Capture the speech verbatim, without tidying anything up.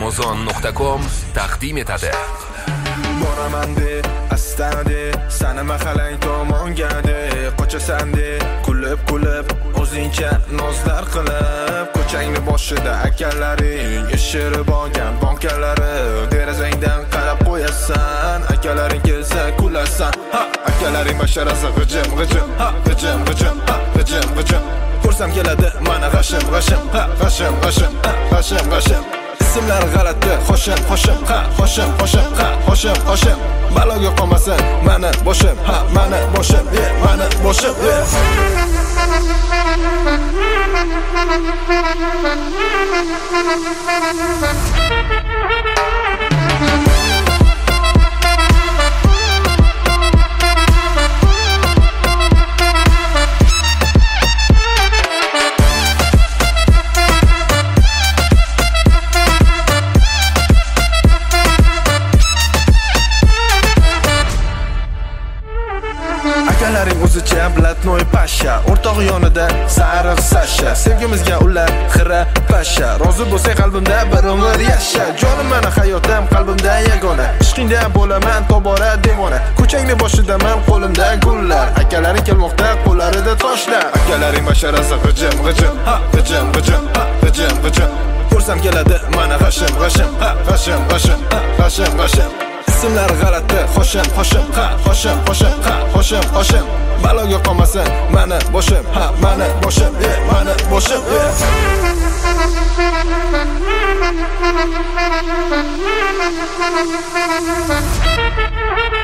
amazon nuqta com taqdim etadi. Boraman de astade sana mahalang tomonga de qochasan de kulib kulib o'zingcha nozlar qilib ko'changni boshida akalaring ishirib olgan bankalari derazangdan qarab qo'yasan akalaring kelsa kulasan ha akalaring basharasi g'ijim g'ijim ha g'ijim g'ijim ha g'ijim g'ijim ko'rsam keladi mana g'ashim g'ashim ha g'ashim g'ashim ha g'ashim g'ashim ismlar g'alati xoshim xoshim ha xoshim xoshim ha xoshim xoshim baloga qolmasin mana boshim ha mana boshim ye mana boshim ye akalaring o'zicha blatnoy pasha o'rtoq yonida sariq sasha sevgimizga ular xira pasha rozi bo'lsang qalbimda bir umr yasha jonim meni hayotim qalbimda yagona ishqingda bo'laman tobora devona ko'changni boshidaman qo'limda gullar akalaring kelmoqda qo'llarida toshlar akalaring basharasi g'ijim g'ijim ha g'ijim g'ijim ha g'ijim g'ijim ko'rsam keladi mana g'ashim g'ashim ha g'ashim g'ashim ha g'ashim g'ashim ismlar g'alati xoshim xoshim ha xoshim xoshim ha xoshim xoshim baloga qolmasin mana boshim ha mana boshim ye mana boshim ye Thank you.